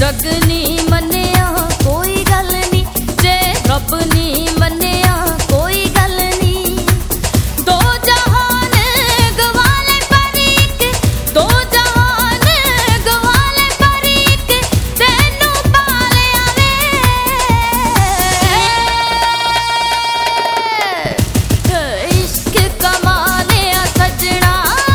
जग नहीं मन्निया कोई गल नहीं, जे रब नहीं मन्निया कोई गल नहीं। दो जहान गवा ले पर एक, दो जहान गवा ले पर एक, तेनू पालिया वे। इश्क कमालिया सजना,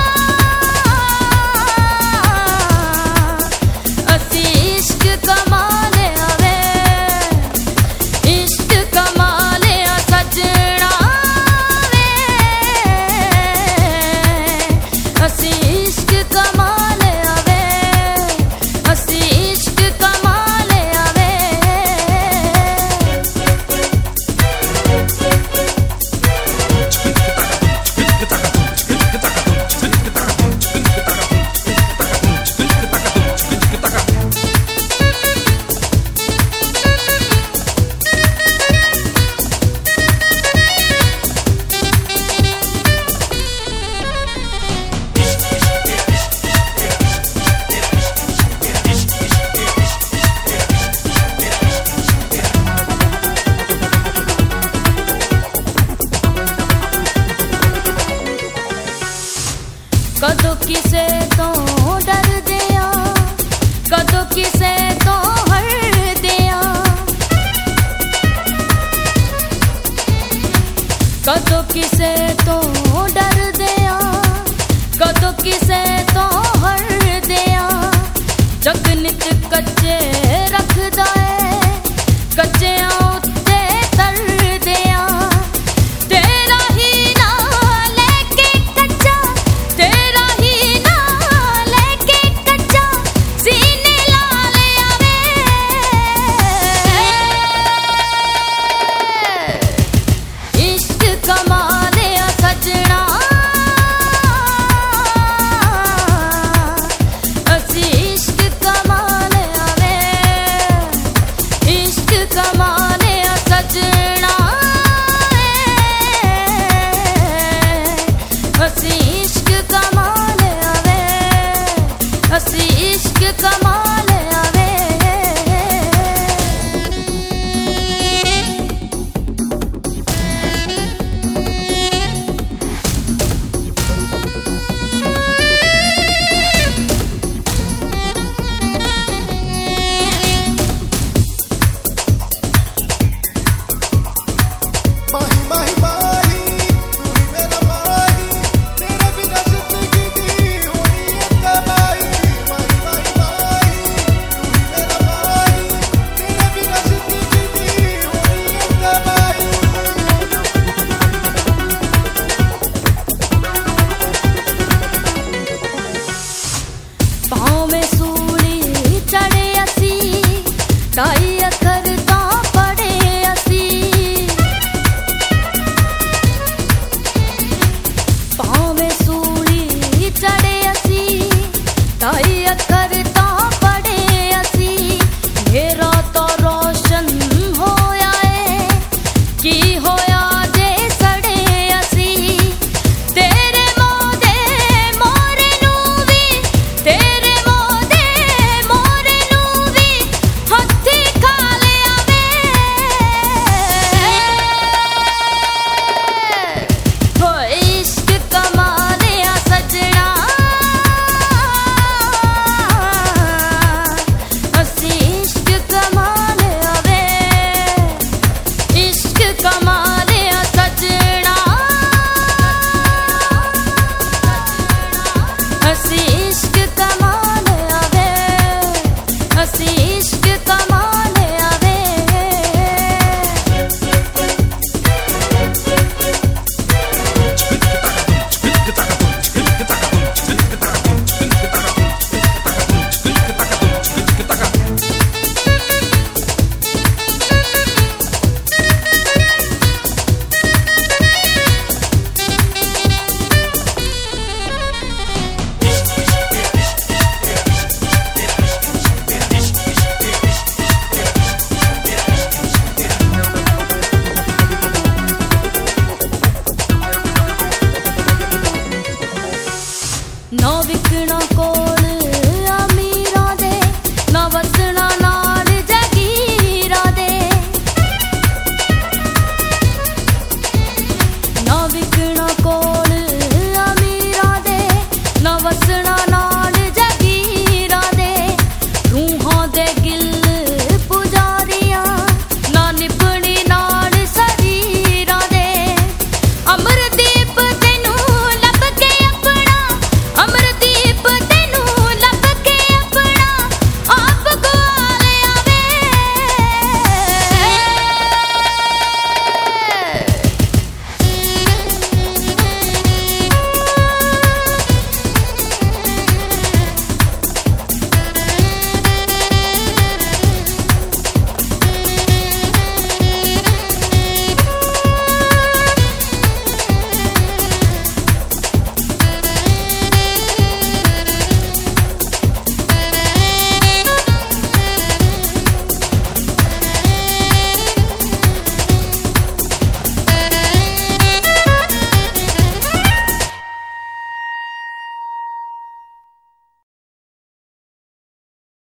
असी इश्क कमालिया वे। इश्क कमालिया सजना वे, असी इश्क कमालिया वे, असी इश्क कमालिया वे। कदों किसे तो डर दिया, कदों किसे तो हर दिया, कदों किसे तो डर दिया, कदों किसे तो हर दिया। जग नित कच्चे रखदा है, कच्चे